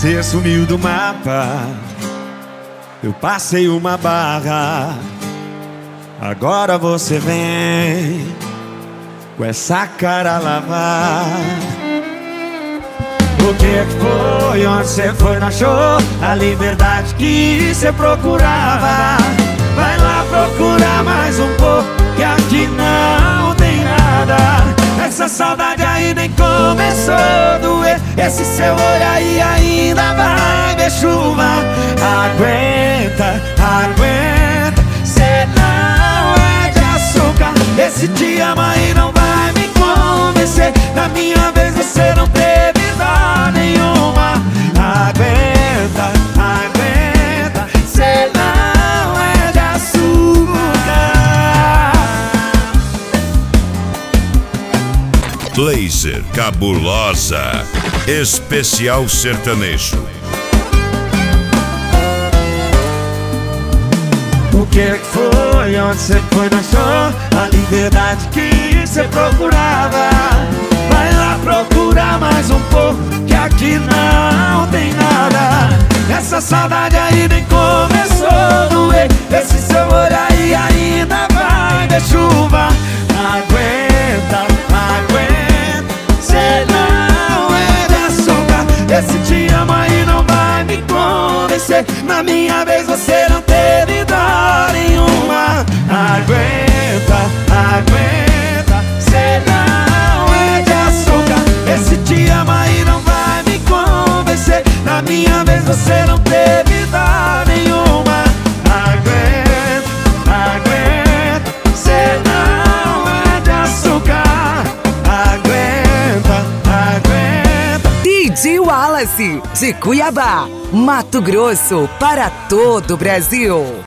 Você sumiu do mapa, eu passei uma barra. Agora você vem com essa cara lavada. O que foi? Onde você foi? Não achou a liberdade que você procurava? Vai lá procurar mais um pouco, que aqui não tem nada. Essa saudade aí nem começou a doer. Esse seu olho aí ainda vai ver chuva. Aguenta, aguenta, cê não é de açúcar. Esse te ama e não vai me convencer. Na minha vez você não teve dó nenhuma. Aguenta, aguenta, cê não é de açúcar. Laser Cabulosa, especial sertanejo. O que foi? Onde você foi? Não achou a liberdade que você procurava? Vai lá procurar mais um pouco, que aqui não tem nada. Essa saudade aí nem começou a doer. Esse seu olho aí ainda vai ver chuva. Aguenta, aguenta, cê não é de açúcar. Esse te ama e não vai me convencer. Na minha vez você não teve dó nenhuma. Aguenta, aguenta, cê não é de açúcar. Esse te ama e não vai me convencer. Na minha vez você não teve dó nenhuma. Aguenta, aguenta, cê não é de açúcar. Aguenta, aguenta. DJ Wallace, de Cuiabá, Mato Grosso, para todo o Brasil.